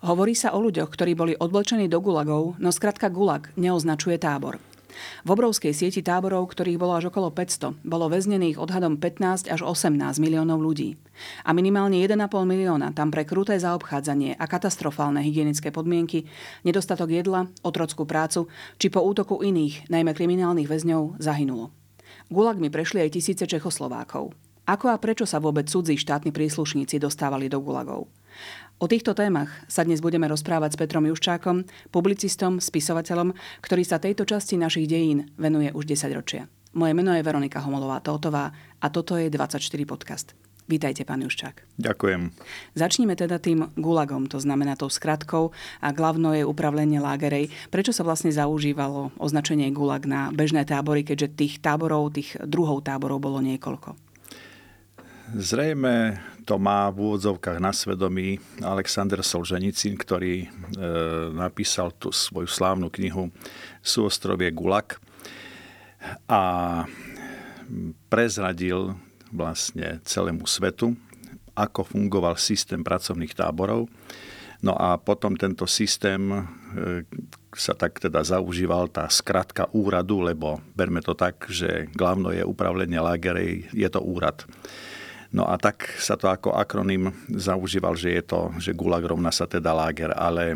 Hovorí sa o ľuďoch, ktorí boli odvlečení do gulagov, no skrátka gulag neoznačuje tábor. V obrovskej sieti táborov, ktorých bolo až okolo 500, bolo väznených odhadom 15 až 18 miliónov ľudí. A minimálne 1,5 milióna tam pre kruté zaobchádzanie a katastrofálne hygienické podmienky, nedostatok jedla, otrockú prácu či po útoku iných, najmä kriminálnych väzňov, zahynulo. Gulagmi prešli aj tisíce Čechoslovákov. Ako a prečo sa vôbec cudzí štátni príslušníci dostávali do gulagov? O týchto témach sa dnes budeme rozprávať s Petrom Juščákom, publicistom, spisovateľom, ktorý sa tejto časti našich dejín venuje už 10 ročia. Moje meno je Veronika Homolová-Tótová a toto je 24 podcast. Vítajte, pán Juščák. Ďakujem. Začníme teda tým gulagom, to znamená tou skratkou a hlavnou je upravlenie lágerej. Prečo sa vlastne zaužívalo označenie gulag na bežné tábory, keďže tých táborov, tých druhov táborov bolo niekoľko? Zrejme to má v úvodzovkách na svedomí Alexander Solženicín, ktorý napísal tú svoju slávnu knihu Súostrovie Gulag a prezradil vlastne celému svetu, ako fungoval systém pracovných táborov. No a potom tento systém sa tak teda zaužíval tá skratka úradu, lebo berme to tak, že hlavno je upravlenie lágerej, je to úrad. No a tak sa to ako akronym zaužíval, že gulag rovná sa teda láger, ale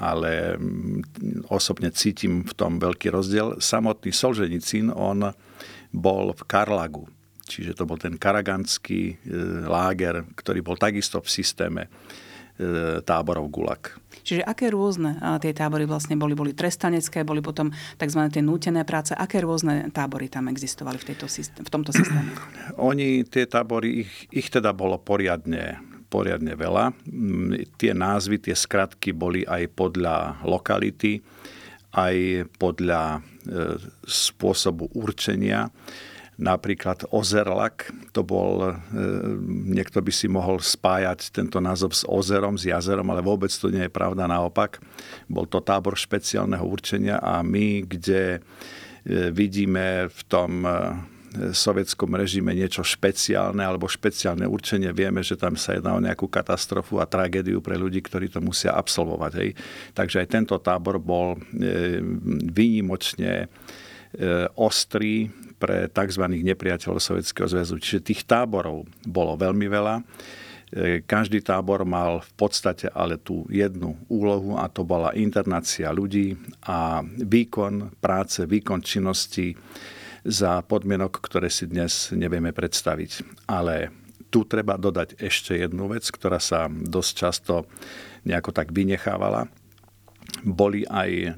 osobne cítim v tom veľký rozdiel. Samotný Solženicín, on bol v Karlagu, čiže to bol ten karagandský láger, ktorý bol takisto v systéme táborov gulag. Čiže aké rôzne tie tábory vlastne boli? Boli trestanecké, boli potom tzv. Tie nútené práce. Aké rôzne tábory tam existovali v tomto systéme? Tie tábory, ich teda bolo poriadne veľa. Tie názvy, tie skratky boli aj podľa lokality, aj podľa spôsobu určenia. Napríklad Ozerlak, to bol, niekto by si mohol spájať tento názov s ozerom, s jazerom, ale vôbec to nie je pravda, naopak. Bol to tábor špeciálneho určenia a my, kde vidíme v tom sovietskom režime niečo špeciálne alebo špeciálne určenie, vieme, že tam sa jedná o nejakú katastrofu a tragédiu pre ľudí, ktorí to musia absolvovať. Hej. Takže aj tento tábor bol výnimočne ostrý pre tzv. Nepriateľov Sovietskeho zväzu. Čiže tých táborov bolo veľmi veľa. Každý tábor mal v podstate ale tú jednu úlohu a to bola internácia ľudí a výkon práce, výkon činnosti za podmienok, ktoré si dnes nevieme predstaviť. Ale tu treba dodať ešte jednu vec, ktorá sa dosť často nejako tak vynechávala. Boli aj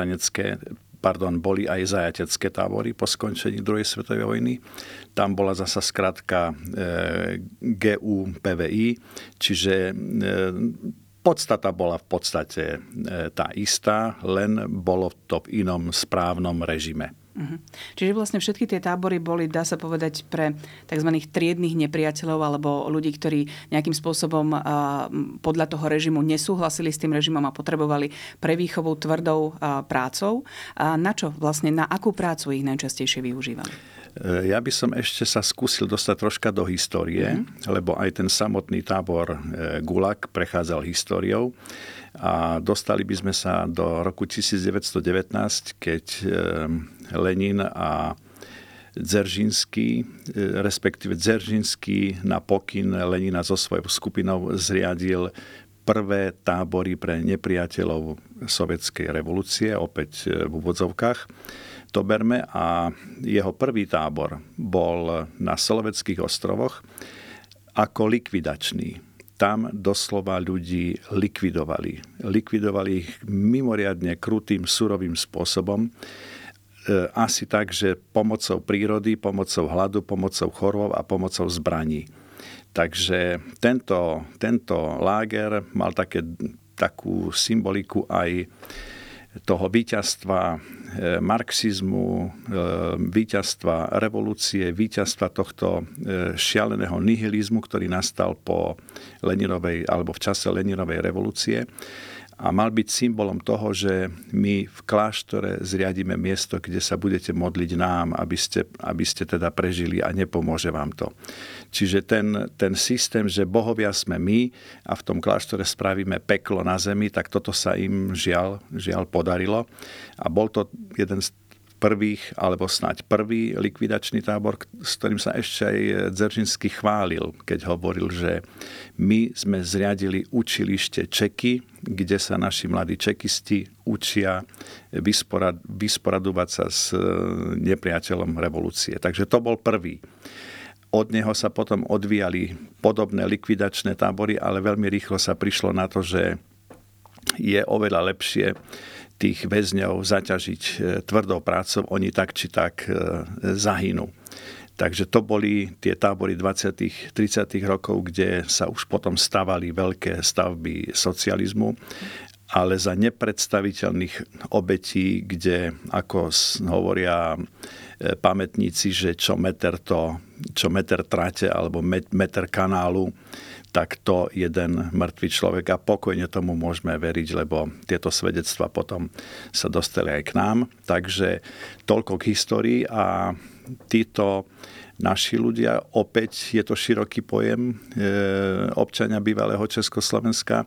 boli aj zajatecké tábory po skončení druhej svetovej vojny. Tam bola zasa skratka GUPVI, čiže podstata bola v podstate tá istá, len bolo to v inom správnom režime. Čiže vlastne všetky tie tábory boli, dá sa povedať, pre tzv. Triednych nepriateľov alebo ľudí, ktorí nejakým spôsobom podľa toho režimu nesúhlasili s tým režimom a potrebovali pre výchovu tvrdou prácou. Na čo vlastne, na akú prácu ich najčastejšie využívali? Ja by som ešte sa skúsil dostať troška do histórie, lebo aj ten samotný tábor Gulag prechádzal históriou. A dostali by sme sa do roku 1919, keď Lenin a Dzeržinský, respektíve Dzeržinský na pokyn Lenina so svojou skupinou zriadil prvé tábory pre nepriateľov sovietskej revolúcie, opäť v úvodzovkách. To berme a jeho prvý tábor bol na Solovetských ostrovoch ako likvidačný. Tam doslova ľudí likvidovali. Likvidovali ich mimoriadne krutým, surovým spôsobom. Asi tak, že pomocou prírody, pomocou hladu, pomocou chorôb a pomocou zbraní. Takže tento láger mal takú symboliku aj toho víťazstva marxizmu, víťazstva revolúcie, víťazstva tohto šialeného nihilizmu, ktorý nastal po Leninovej alebo v čase Leninovej revolúcie. a mal byť symbolom toho, že my v kláštore zriadíme miesto, kde sa budete modliť nám, aby ste teda prežili a nepomôže vám to. Čiže ten systém, že bohovia sme my a v tom kláštore spravíme peklo na zemi, tak toto sa im žiaľ podarilo. A bol to jeden z prvých, alebo snáď prvý likvidačný tábor, s ktorým sa ešte aj Dzeržinský chválil, keď hovoril, že my sme zriadili učilište Čeky, kde sa naši mladí čekisti učia vysporadovať sa s nepriateľom revolúcie. Takže to bol prvý. Od neho sa potom odvíjali podobné likvidačné tábory, ale veľmi rýchlo sa prišlo na to, že je oveľa lepšie tých väzňov zaťažiť tvrdou prácou, oni tak či tak zahynú. Takže to boli tie tábory 20. 30. rokov, kde sa už potom stavali veľké stavby socializmu, ale za nepredstaviteľných obetí, kde, ako hovoria pamätníci, že čo meter trate alebo meter kanálu, tak to jeden mŕtvý človek a pokojne tomu môžeme veriť, lebo tieto svedectvá potom sa dostali aj k nám. Takže toľko k histórii a títo naši ľudia, opäť je to široký pojem, občania bývalého Československa,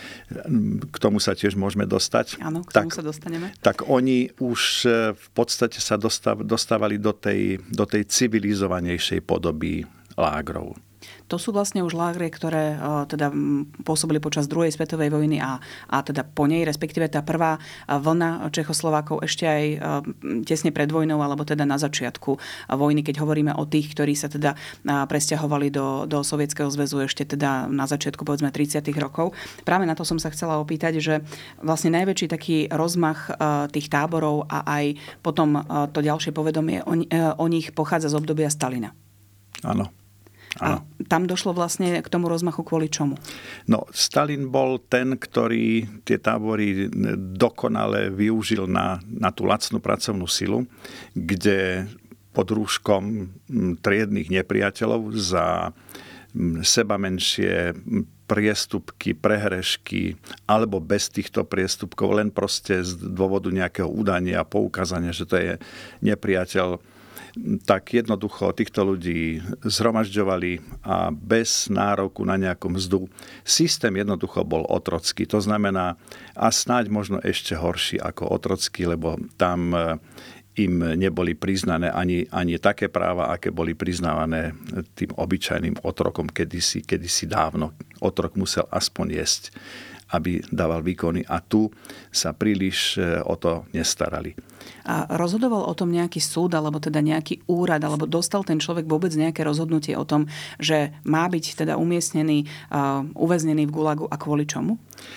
k tomu sa tiež môžeme dostať. Áno, k tomu sa dostaneme. Tak oni už v podstate sa dostávali do tej civilizovanejšej podoby lágrov. To sú vlastne už lágre, ktoré teda pôsobili počas druhej svetovej vojny a teda po nej, respektíve tá prvá vlna Čechoslovákov ešte aj tesne pred vojnou, alebo teda na začiatku vojny, keď hovoríme o tých, ktorí sa teda presťahovali do Sovietskeho zväzu ešte teda na začiatku povedzme 30. rokov. Práve na to som sa chcela opýtať, že vlastne najväčší taký rozmach tých táborov a aj potom to ďalšie povedomie o nich pochádza z obdobia Stalina. Áno. A tam došlo vlastne k tomu rozmachu kvôli čomu? No, Stalin bol ten, ktorý tie tábory dokonale využil na tú lacnú pracovnú silu, kde pod rúškom triednych nepriateľov za seba menšie priestupky, prehrešky, alebo bez týchto priestupkov, len proste z dôvodu nejakého údania a poukázania, že to je nepriateľ, tak jednoducho týchto ľudí zhromažďovali a bez nároku na nejakú mzdu. Systém jednoducho bol otrocký. To znamená, a snáď možno ešte horší ako otrocký, lebo tam im neboli priznané ani také práva, aké boli priznávané tým obyčajným otrokom kedysi dávno. Otrok musel aspoň jesť, aby dával výkony a tu sa príliš o to nestarali. A rozhodoval o tom nejaký súd, alebo teda nejaký úrad, alebo dostal ten človek vôbec nejaké rozhodnutie o tom, že má byť teda umiestnený, uväznený v gulagu a kvôli čomu?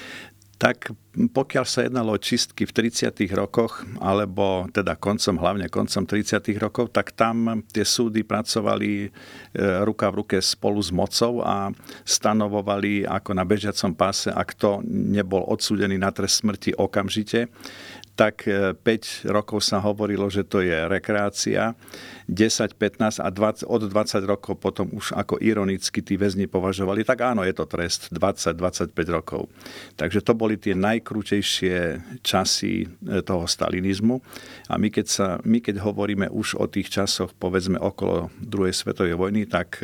Tak pokiaľ sa jednalo o čistky v 30. rokoch, alebo teda hlavne koncom 30. rokov, tak tam tie súdy pracovali ruka v ruke spolu s mocou a stanovovali ako na bežiacom páse, ak to nebol odsúdený na trest smrti okamžite, tak 5 rokov sa hovorilo, že to je rekreácia, 10, 15 a od 20 rokov potom už ako ironicky tí väzni považovali, tak áno, je to trest 20-25 rokov. Takže to boli tie najkrútejšie časy toho stalinizmu a my keď hovoríme už o tých časoch, povedzme okolo druhej svetovej vojny, tak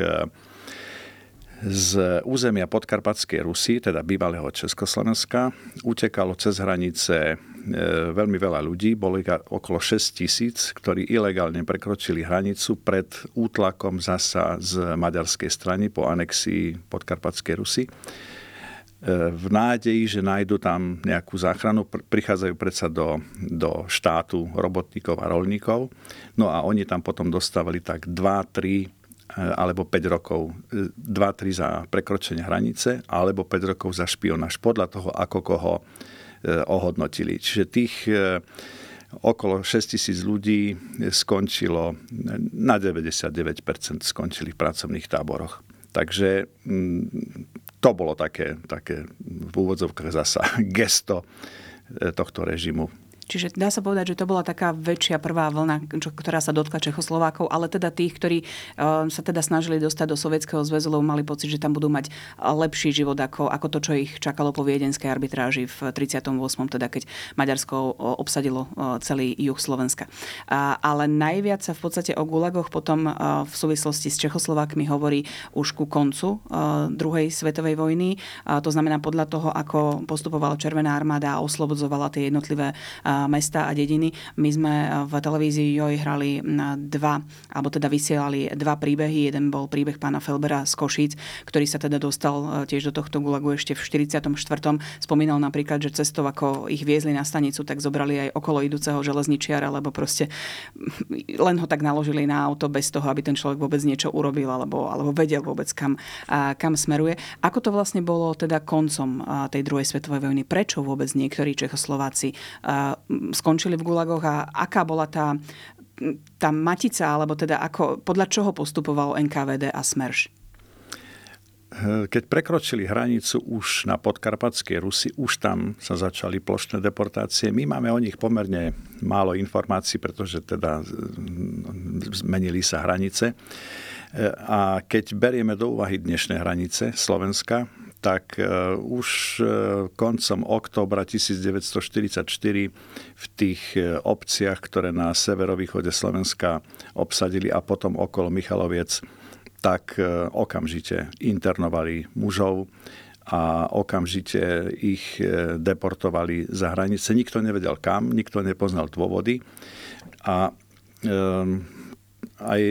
z územia Podkarpatskej Rusy, teda bývalého Československa, utekalo cez hranice veľmi veľa ľudí, bolo ich okolo 6 000, ktorí ilegálne prekročili hranicu pred útlakom zasa z maďarskej strany po anexii Podkarpatskej Rusy. V nádeji, že nájdu tam nejakú záchranu, prichádzajú predsa do štátu robotníkov a roľníkov. No a oni tam potom dostávali tak 2, 3 alebo 5 rokov, 2-3 za prekročenie hranice, alebo 5 rokov za špionáž, podľa toho, ako koho ohodnotili. Čiže tých okolo 6 000 ľudí skončilo, na 99% skončili v pracovných táboroch. Takže to bolo také v úvodzovkách zasa gesto tohto režimu. Čiže dá sa povedať, že to bola taká väčšia prvá vlna, ktorá sa dotkla Čechoslovákov, ale teda tých, ktorí sa teda snažili dostať do Sovietskeho zväzu, lebo mali pocit, že tam budú mať lepší život ako to, čo ich čakalo po viedenskej arbitráži v 38., teda keď Maďarsko obsadilo celý juh Slovenska. Ale najviac sa v podstate o gulagoch potom v súvislosti s Čechoslovákmi hovorí už ku koncu druhej svetovej vojny. To znamená podľa toho, ako postupovala Červená armáda a oslobodzovala tie jednotlivé mesta a dediny. My sme v televízii JOJ hrali vysielali dva príbehy. Jeden bol príbeh pána Felbera z Košíc, ktorý sa teda dostal tiež do tohto gulagu ešte v 44. Spomínal napríklad, že cestou, ako ich viezli na stanicu, tak zobrali aj okolo idúceho železničiara, lebo proste len ho tak naložili na auto bez toho, aby ten človek vôbec niečo urobil alebo vedel vôbec, kam smeruje. Ako to vlastne bolo teda koncom tej druhej svetovej vojny? Prečo vôbec niektorí Čechoslováci skončili v gulagoch a aká bola tá matica, alebo teda podľa čoho postupoval NKVD a Smerš? Keď prekročili hranicu už na podkarpatskej Rusi, už tam sa začali plošné deportácie. My máme o nich pomerne málo informácií, pretože teda zmenili sa hranice. A keď berieme do úvahy dnešné hranice Slovenska, tak už koncom októbra 1944 v tých obciach, ktoré na severovýchode Slovenska obsadili a potom okolo Michaloviec, tak okamžite internovali mužov a okamžite ich deportovali za hranice. Nikto nevedel kam, nikto nepoznal dôvody. A aj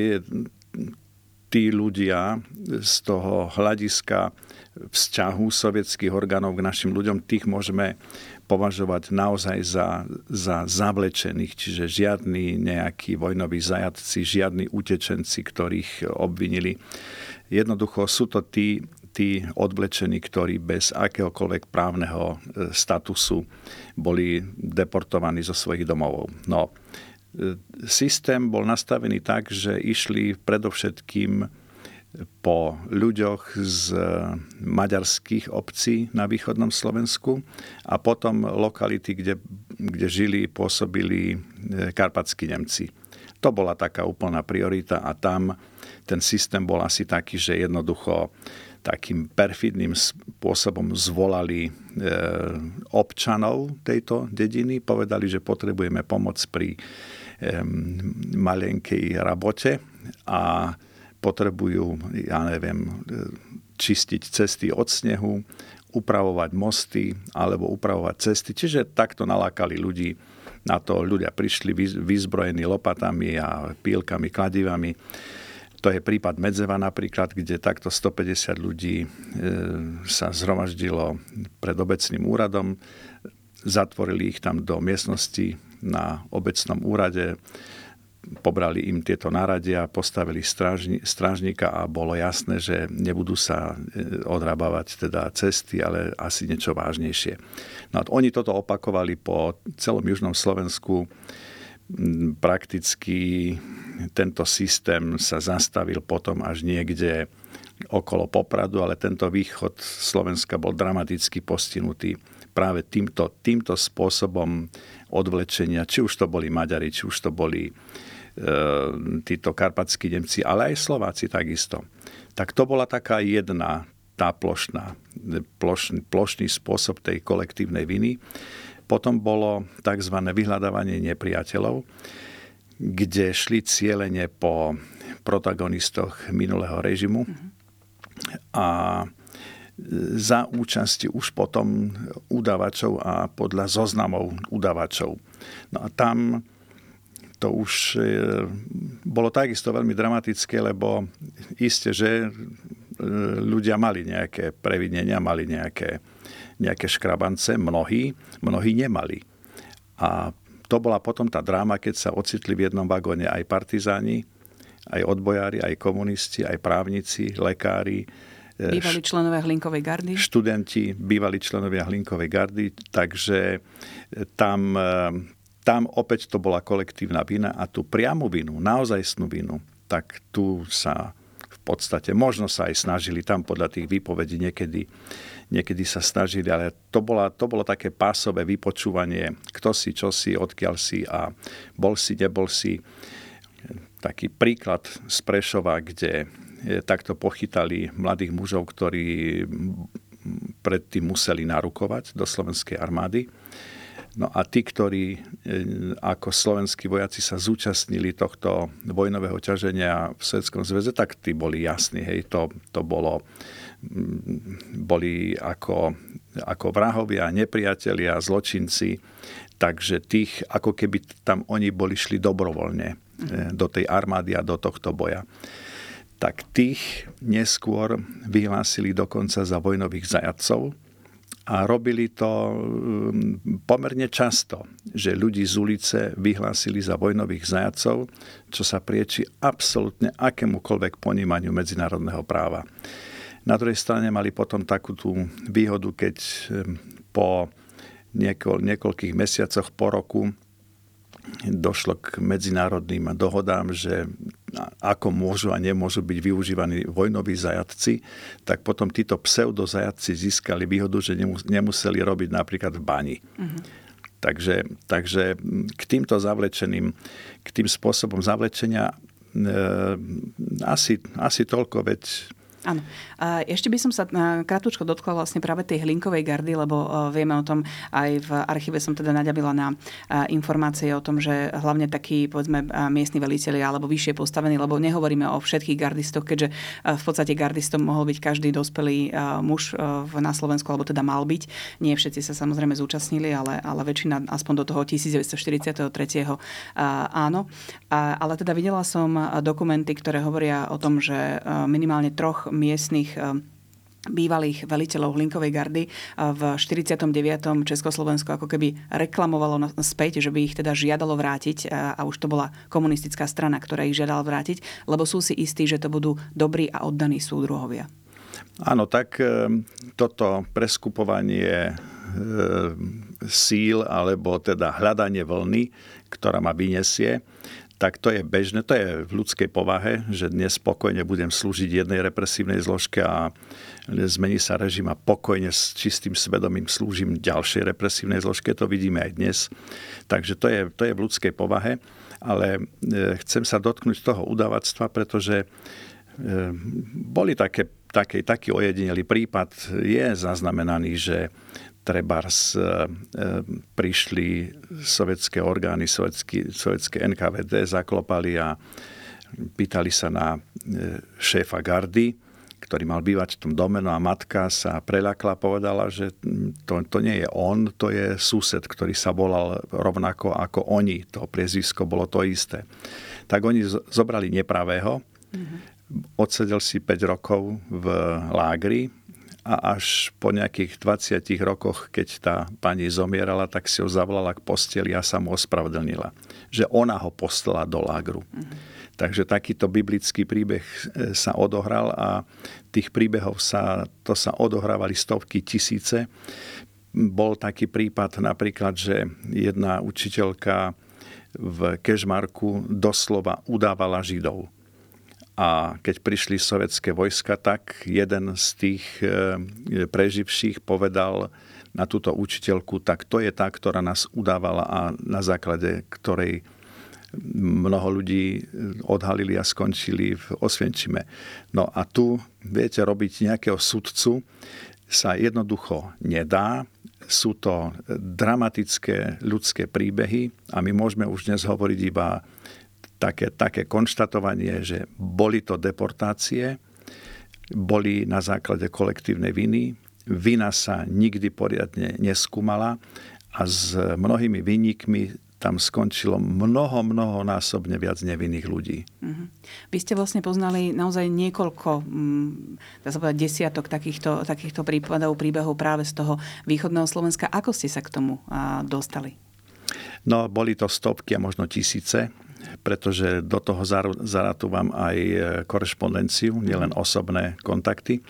tí ľudia z toho hľadiska vzťahu sovietských orgánov k našim ľuďom, tých môžeme považovať naozaj za zavlečených, čiže žiadni nejakí vojnoví zajatci, žiadni utečenci, ktorých obvinili. Jednoducho sú to tí odvlečení, ktorí bez akéhokoľvek právneho statusu boli deportovaní zo svojich domovov. No, systém bol nastavený tak, že išli predovšetkým po ľuďoch z maďarských obcí na východnom Slovensku a potom lokality, kde žili, pôsobili karpatskí Nemci. To bola taká úplná priorita a tam ten systém bol asi taký, že jednoducho takým perfidným spôsobom zvolali občanov tejto dediny, povedali, že potrebujeme pomoc pri malenkej rabote a potrebujú, čistiť cesty od snehu, upravovať mosty alebo upravovať cesty. Čiže takto nalákali ľudí na to. Ľudia prišli vyzbrojení lopatami a pílkami, kladivami. To je prípad Medzeva napríklad, kde takto 150 ľudí sa zhromaždilo pred obecným úradom. Zatvorili ich tam do miestnosti na obecnom úrade, pobrali im tieto náradia, postavili strážnika a bolo jasné, že nebudú sa odrábavať teda cesty, ale asi niečo vážnejšie. No a oni toto opakovali po celom južnom Slovensku. Prakticky tento systém sa zastavil potom až niekde okolo Popradu, ale tento východ Slovenska bol dramaticky postihnutý práve týmto spôsobom odvlečenia, či už to boli Maďari, či už to boli títo karpatskí Nemci, ale aj Slováci takisto. Tak to bola taká jedna tá plošný spôsob tej kolektívnej viny. Potom bolo tzv. Vyhľadávanie nepriateľov, kde šli cielene po protagonistoch minulého režimu a za účasti už potom udavačov a podľa zoznamov udavačov. No a tam to už bolo takisto veľmi dramatické, lebo iste, že ľudia mali nejaké previnenia, mali nejaké škrabance, mnohí nemali. A to bola potom tá dráma, keď sa ocitli v jednom vagóne aj partizáni, aj odbojári, aj komunisti, aj právnici, lekári, bývalí členovia Hlinkovej gardy. Študenti, bývalí členovia Hlinkovej gardy, takže tam opäť to bola kolektívna vina a tú priamu vinu, naozajstnú vinu, tak tu sa v podstate možno sa aj snažili tam podľa tých výpovedí niekedy sa snažili, ale to bolo také pásové vypočúvanie, kto si, čo si, odkiaľ si a bol si, nebol si. Taký príklad z Prešova, kde takto pochytali mladých mužov, ktorí predtým museli narukovať do slovenskej armády. No a tí, ktorí ako slovenskí vojaci sa zúčastnili tohto vojnového ťaženia v Sovietskom zväze, tak tí boli jasní. Hej, to boli ako vrahovia, nepriatelia, zločinci. Takže tých, ako keby tam oni šli dobrovoľne do tej armády a do tohto boja. Tak tých neskôr vyhlásili dokonca za vojnových zajatcov a robili to pomerne často, že ľudí z ulice vyhlásili za vojnových zajatcov, čo sa prieči absolútne akémukoľvek ponímaniu medzinárodného práva. Na druhej strane mali potom takú tú výhodu, keď po niekoľkých mesiacoch po roku došlo k medzinárodným dohodám, že ako môžu a nemôžu byť využívaní vojnoví zajatci, tak potom títo pseudozajatci získali výhodu, že nemuseli robiť napríklad v bani. Mm-hmm. Takže k týmto zavlečeným, k tým spôsobom zavlečenia asi toľko, veď. Áno. A ešte by som sa krátko dotkla vlastne práve tej hlinkovej gardy, lebo vieme o tom, aj v archíve som teda naďabila na informácie o tom, že hlavne takí, povedzme, miestni velitelia alebo vyššie postavení, lebo nehovoríme o všetkých gardistoch, keďže v podstate gardistom mohol byť každý dospelý muž na Slovensku, alebo teda mal byť. Nie všetci sa samozrejme zúčastnili, ale väčšina aspoň do toho 1943. Áno. Ale teda videla som dokumenty, ktoré hovoria o tom, že minimálne troch miestnych bývalých veliteľov hlinkovej gardy v 49. Československo ako keby reklamovalo späť, že by ich teda žiadalo vrátiť a už to bola komunistická strana, ktorá ich žiadala vrátiť, lebo sú si istí, že to budú dobrí a oddaní súdruhovia. Áno, tak toto preskupovanie síl alebo teda hľadanie vlny, ktorá ma vyniesie, tak to je bežné, to je v ľudskej povahe, že dnes spokojne budem slúžiť jednej represívnej zložke a zmení sa režim a pokojne s čistým svedomím slúžim ďalšej represívnej zložke, to vidíme aj dnes. Takže to je v ľudskej povahe, ale chcem sa dotknúť toho udávactva, pretože boli taký ojedinelý prípad, je zaznamenaný, že trebárs prišli sovietské orgány, sovietské NKVD, zaklopali a pýtali sa na šéfa gardy, ktorý mal bývať v tom dome, no a matka sa preľakla a povedala, že to nie je on, to je sused, ktorý sa volal rovnako ako oni. To priezvisko bolo to isté. Tak oni zobrali nepravého, odsedel si 5 rokov v lágri, a až po nejakých 20 rokoch, keď tá pani zomierala, tak si ho zavolala k posteli a sa mu ospravedlnila. Že ona ho poslala do lágru. Takže takýto biblický príbeh sa odohral a tých príbehov sa odohrávali stovky, tisíce. Bol taký prípad napríklad, že jedna učiteľka v Kežmarku doslova udávala Židov. A keď prišli sovietské vojska, tak jeden z tých preživších povedal na túto učiteľku, tak to je tá, ktorá nás udávala a na základe ktorej mnoho ľudí odhalili a skončili v Osvienčime. No a tu, viete, robiť nejakého sudcu sa jednoducho nedá. Sú to dramatické ľudské príbehy a my môžeme už dnes hovoriť iba také konštatovanie, že boli to deportácie, boli na základe kolektívnej viny, vina sa nikdy poriadne neskúmala a s mnohými vinníkmi tam skončilo mnohonásobne viac nevinných ľudí. Vy ste vlastne poznali naozaj niekoľko, dá sa povedať, desiatok takýchto príbehov práve z toho východného Slovenska. Ako ste sa k tomu dostali? No, boli to stovky a možno tisíce, pretože do toho zaratúvam aj korešpondenciu, nielen osobné kontakty.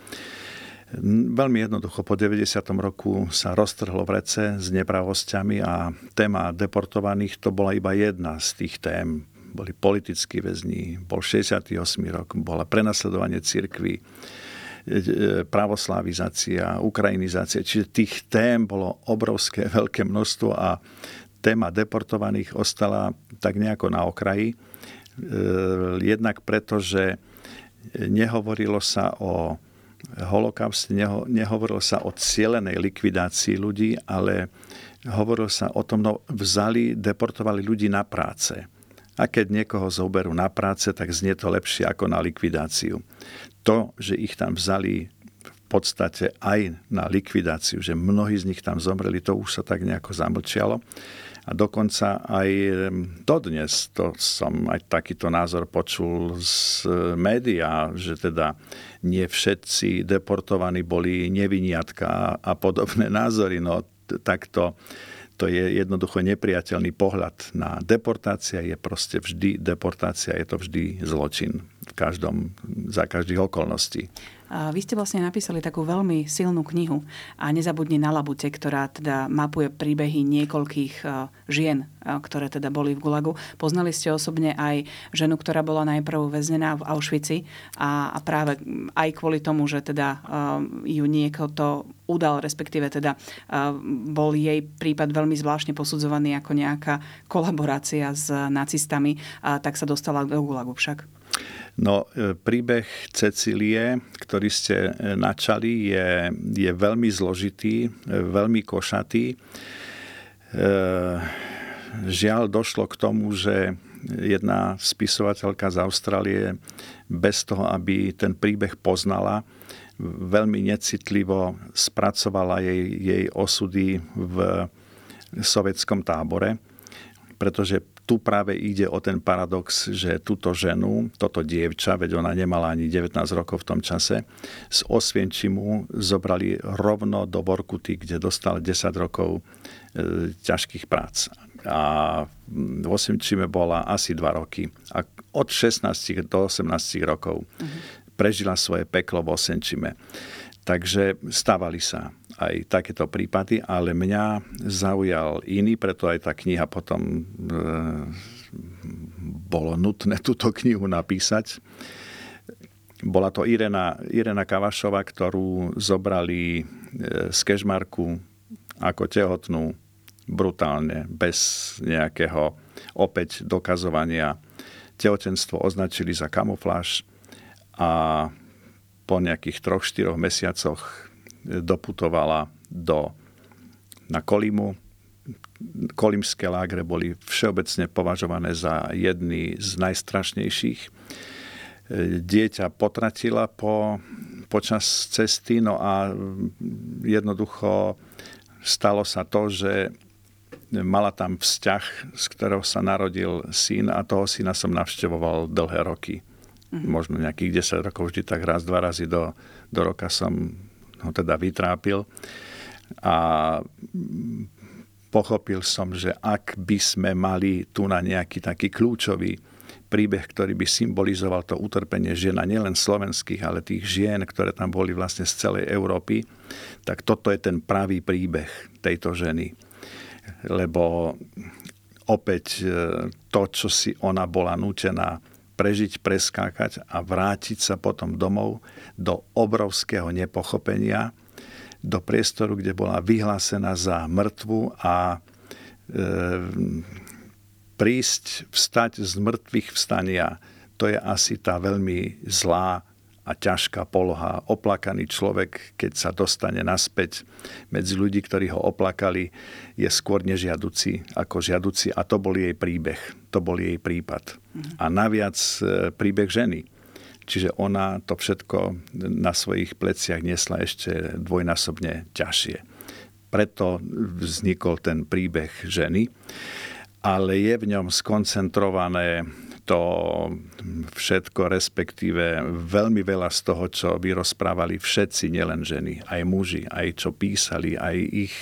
Veľmi jednoducho, po 90. roku sa roztrhlo vrece s nepravosťami a téma deportovaných to bola iba jedna z tých tém. boli politickí väzni, bol 68. rok, bola prenasledovanie cirkvi, pravoslávizácia, ukrajinizácia. Čiže tých tém bolo obrovské, veľké množstvo a téma deportovaných ostala tak nejako na okraji. Jednak preto, že nehovorilo sa o holokauste, nehovorilo sa o cielenej likvidácii ľudí, ale hovorilo sa o tom, no deportovali ľudí na práce. A keď niekoho zoberú na práce, tak znie to lepšie ako na likvidáciu. To, že ich tam vzali v podstate aj na likvidáciu, že mnohí z nich tam zomreli, to už sa tak nejako zamlčialo. A dokonca aj dodnes, to som aj takýto názor počul z médiá, že teda nie všetci deportovaní boli neviniatka a podobné názory. No takto to je jednoducho nepriateľný pohľad na deportácia. Je proste vždy deportácia, je to vždy zločin za každých okolností. Vy ste vlastne napísali takú veľmi silnú knihu a Nezabudni na labute, ktorá teda mapuje príbehy niekoľkých žien, ktoré teda boli v Gulagu. Poznali ste osobne aj ženu, ktorá bola najprv väznená v Auschwitzi a práve aj kvôli tomu, že teda ju niekto udal, respektíve teda bol jej prípad veľmi zvláštne posudzovaný ako nejaká kolaborácia s nacistami, tak sa dostala do Gulagu však. No, príbeh Cecílie, ktorý ste načali, je veľmi zložitý, veľmi košatý. Žiaľ, došlo k tomu, že jedna spisovateľka z Austrálie bez toho, aby ten príbeh poznala, veľmi necitlivo spracovala jej osudy v sovietskom tábore, pretože tu práve ide o ten paradox, že túto ženu, toto dievča, veď ona nemala ani 19 rokov v tom čase, z Osvienčimu zobrali rovno do Vorkuty, kde dostal 10 rokov ťažkých prác. A v Osvienčime bola asi 2 roky. A od 16 do 18 rokov prežila svoje peklo v Osvienčime. Takže stávali sa aj takéto prípady, ale mňa zaujal iný, preto aj tá kniha potom bolo nutné túto knihu napísať. Bola to Irena Kavašová, ktorú zobrali z Kežmarku ako tehotnú brutálne, bez nejakého opäť dokazovania. Tehotenstvo označili za kamufláž a po nejakých 3-4 mesiacoch doputovala na Kolimu. Kolimské lágre boli všeobecne považované za jedny z najstrašnejších. Dieťa potratila počas cesty, no a jednoducho stalo sa to, že mala tam vzťah, z ktorého sa narodil syn a toho syna som navštevoval dlhé roky. Možno nejakých 10 rokov, vždy tak raz, 2 razy do roka som ho teda vytrápil. A pochopil som, že ak by sme mali tu na nejaký taký kľúčový príbeh, ktorý by symbolizoval to utrpenie žien, a nielen slovenských, ale tých žien, ktoré tam boli vlastne z celej Európy, tak toto je ten pravý príbeh tejto ženy. Lebo opäť to, čo si ona bola nútená prežiť, preskákať a vrátiť sa potom domov do obrovského nepochopenia, do priestoru, kde bola vyhlásená za mŕtvu a vstať z mŕtvych vstania, to je asi tá veľmi zlá a ťažká poloha. Oplakaný človek, keď sa dostane naspäť medzi ľudí, ktorí ho oplakali, je skôr nežiaduci ako žiaduci a to bol jej príbeh, to bol jej prípad. A naviac príbeh ženy. Čiže ona to všetko na svojich pleciach niesla ešte dvojnásobne ťažšie. Preto vznikol ten príbeh ženy, ale je v ňom skoncentrované to všetko, respektíve veľmi veľa z toho, čo vyrozprávali všetci, nielen ženy, aj muži, aj čo písali, aj ich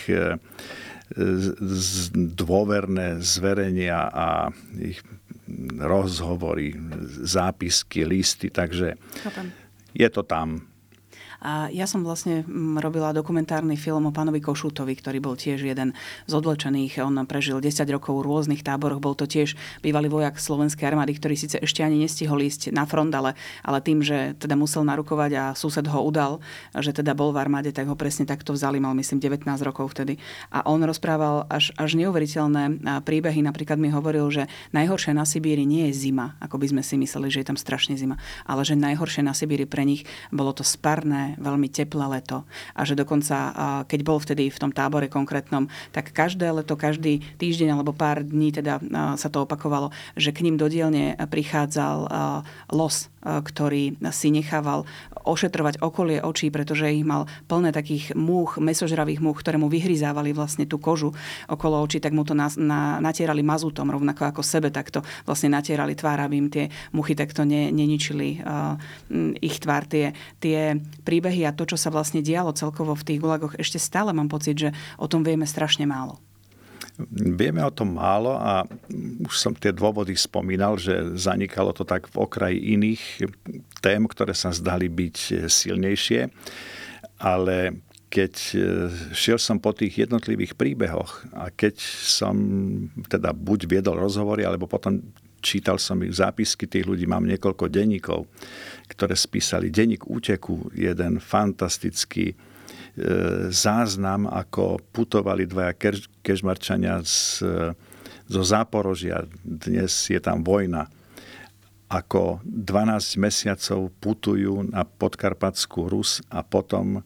dôverné zverenia a ich rozhovory, zápisky, listy, takže je to tam. A ja som vlastne robila dokumentárny film o pánovi Košútovi, ktorý bol tiež jeden z odvlečených. On prežil 10 rokov v rôznych táboroch. Bol to tiež bývalý vojak slovenskej armády, ktorý síce ešte ani nestihol ísť na front, ale tým, že teda musel narukovať a sused ho udal, že teda bol v armáde, tak ho presne takto vzali. Mal myslím 19 rokov vtedy. A on rozprával až neuveriteľné príbehy. Napríklad mi hovoril, že najhoršie na Sibíri nie je zima, ako by sme si mysleli, že je tam strašne zima, ale že najhoršie na Sibíri pre nich bolo to sparné, veľmi teplé leto. A že dokonca, keď bol vtedy v tom tábore konkrétnom, tak každé leto, každý týždeň alebo pár dní teda sa to opakovalo, že k ním do dielne prichádzal los, ktorý si nechával ošetrovať okolie očí, pretože ich mal plné takých múch, mäsožravých múch, ktoré mu vyhryzávali vlastne tú kožu okolo očí, tak mu to natierali mazútom, rovnako ako sebe takto vlastne natierali tvár, aby im tie muchy takto neničili ich tvár. Tie príbehy a to, čo sa vlastne dialo celkovo v tých gulagoch, ešte stále mám pocit, že o tom vieme strašne málo. Vieme o tom málo a už som tie dôvody spomínal, že zanikalo to tak v okraji iných tém, ktoré sa zdali byť silnejšie, ale keď šiel som po tých jednotlivých príbehoch a keď som teda buď viedol rozhovory, alebo potom čítal som ich zápisky tých ľudí, mám niekoľko denníkov, ktoré spísali. Denník úteku, jeden fantastický záznam, ako putovali dvaja kežmarčania zo Záporožia. Dnes je tam vojna. Ako 12 mesiacov putujú na Podkarpatskú Rus a potom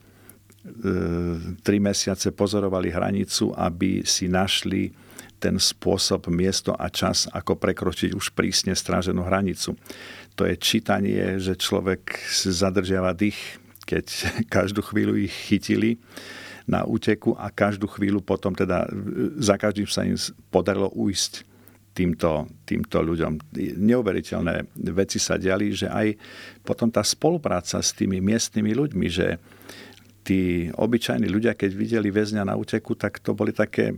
3 mesiace pozorovali hranicu, aby si našli ten spôsob, miesto a čas, ako prekročiť už prísne stráženú hranicu. To je čítanie, že človek zadržiava dých, keď každú chvíľu ich chytili na úteku a každú chvíľu potom teda za každým sa im podarilo ujsť týmto ľuďom. Neuveriteľné veci sa diali, že aj potom tá spolupráca s tými miestnymi ľuďmi, že tí obyčajní ľudia, keď videli väzňa na úteku, tak to boli také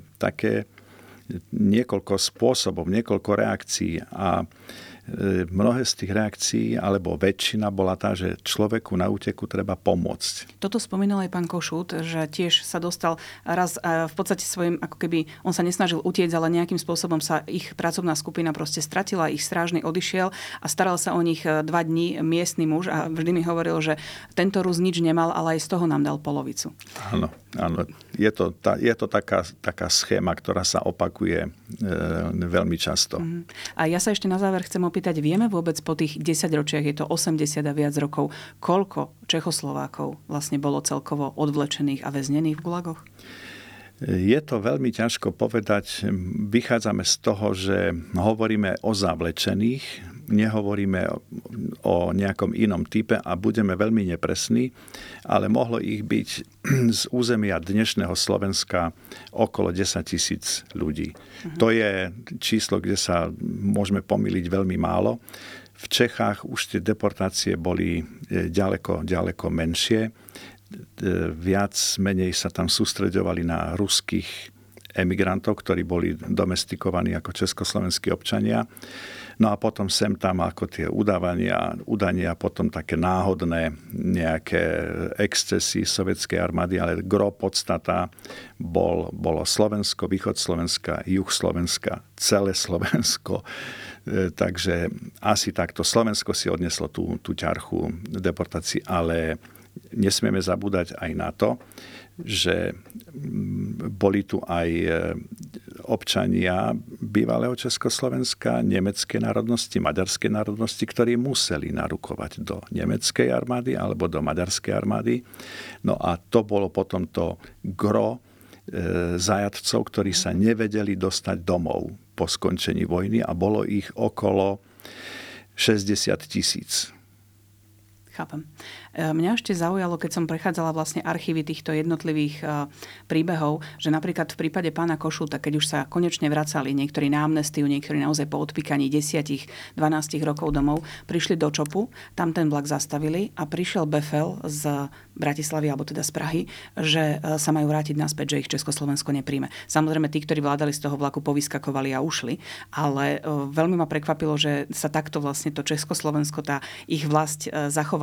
niekoľko spôsobov, niekoľko reakcií a mnohé z tých reakcií, alebo väčšina bola tá, že človeku na úteku treba pomôcť. Toto spomínal aj pán Košút, že tiež sa dostal raz v podstate svojim, ako keby on sa nesnažil utiecť, ale nejakým spôsobom sa ich pracovná skupina proste stratila, ich strážny odišiel a staral sa o nich 2 dní miestny muž a vždy mi hovoril, že tento Rus nič nemal, ale aj z toho nám dal polovicu. Áno. Je to taká schéma, ktorá sa opakuje veľmi často. A ja sa ešte na záver chcem opýtať, vieme vôbec po tých 10 ročiach, je to 80 a viac rokov, koľko Čechoslovákov vlastne bolo celkovo odvlečených a väznených v gulagoch? Je to veľmi ťažko povedať. Vychádzame z toho, že hovoríme o zavlečených, nehovoríme o nejakom inom type a budeme veľmi nepresní, ale mohlo ich byť z územia dnešného Slovenska okolo 10 000 ľudí. To je číslo, kde sa môžeme pomýliť veľmi málo. V Čechách už tie deportácie boli ďaleko menšie. Viac menej sa tam sústreďovali na ruských emigrantov, ktorí boli domestikovaní ako československí občania. No a potom sem tam ako tie udania, potom také náhodné nejaké excesy sovietskej armády, ale gro podstata bolo Slovensko, východ Slovenska, juh Slovenska, celé Slovensko. Takže asi takto Slovensko si odneslo tú ťarchu deportácií, ale nesmieme zabúdať aj na to, že boli tu aj občania bývalého Československa, nemeckej národnosti, maďarskej národnosti, ktorí museli narukovať do nemeckej armády alebo do maďarskej armády. No a to bolo potom to gro zajatcov, ktorí sa nevedeli dostať domov po skončení vojny a bolo ich okolo 60 000. Chápem. Mňa ešte zaujalo, keď som prechádzala vlastne archívy týchto jednotlivých príbehov, že napríklad v prípade pána Košúta, keď už sa konečne vracali niektorí na amnestiu, niektorí naozaj po odpíkaní 10-12 rokov domov, prišli do Čopu, tam ten vlak zastavili a prišiel befel z Bratislavy, alebo teda z Prahy, že sa majú vrátiť naspäť, že ich Československo nepríjme. Samozrejme, tí, ktorí vládali z toho vlaku, povyskakovali a ušli, ale veľmi ma prekvapilo, že sa takto vlastne to Československo, tá ich vlast zachovala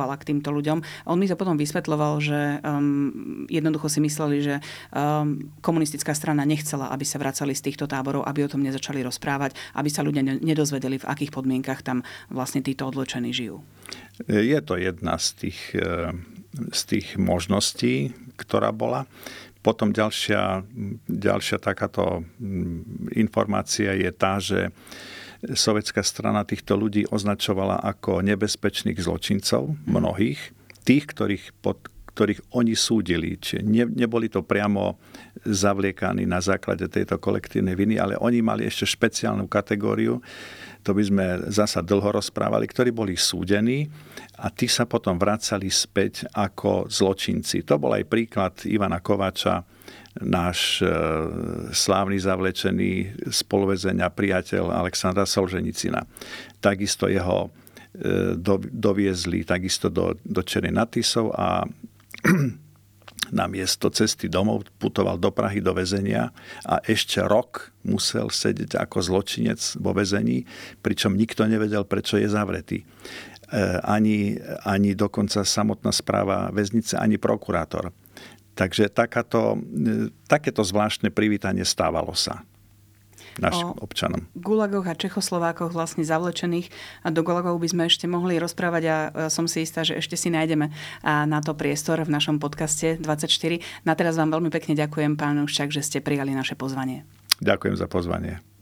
pristupovala k týmto ľuďom. On mi to potom vysvetľoval, že jednoducho si mysleli, že komunistická strana nechcela, aby sa vracali z týchto táborov, aby o tom nezačali rozprávať, aby sa ľudia nedozvedeli, v akých podmienkach tam vlastne títo odvlečení žijú. Je to jedna z tých možností, ktorá bola. Potom ďalšia takáto informácia je tá, že sovietská strana týchto ľudí označovala ako nebezpečných zločincov, mnohých, tých, ktorých oni súdili. Čiže neboli to priamo zavliekaní na základe tejto kolektívnej viny, ale oni mali ešte špeciálnu kategóriu, to by sme zasa dlho rozprávali, ktorí boli súdení a tí sa potom vracali späť ako zločinci. To bol aj príklad Ivana Kováča, náš slávny zavlečený spoluväzeň a priateľ Alexandra Solženicina. Takisto jeho doviezli takisto do Černej nad Tisou a na miesto cesty domov putoval do Prahy do väzenia a ešte rok musel sedieť ako zločinec vo väzení, pričom nikto nevedel, prečo je zavretý. Ani dokonca samotná správa väznice, ani prokurátor. Takže takéto zvláštne privítanie stávalo sa našim občanom. Gulagoch a Čechoslovákoch vlastne zavlečených a do gulagov by sme ešte mohli rozprávať a som si istá, že ešte si nájdeme na to priestor v našom podcaste 24. Na teraz vám veľmi pekne ďakujem, pán Uščák, že ste prijali naše pozvanie. Ďakujem za pozvanie.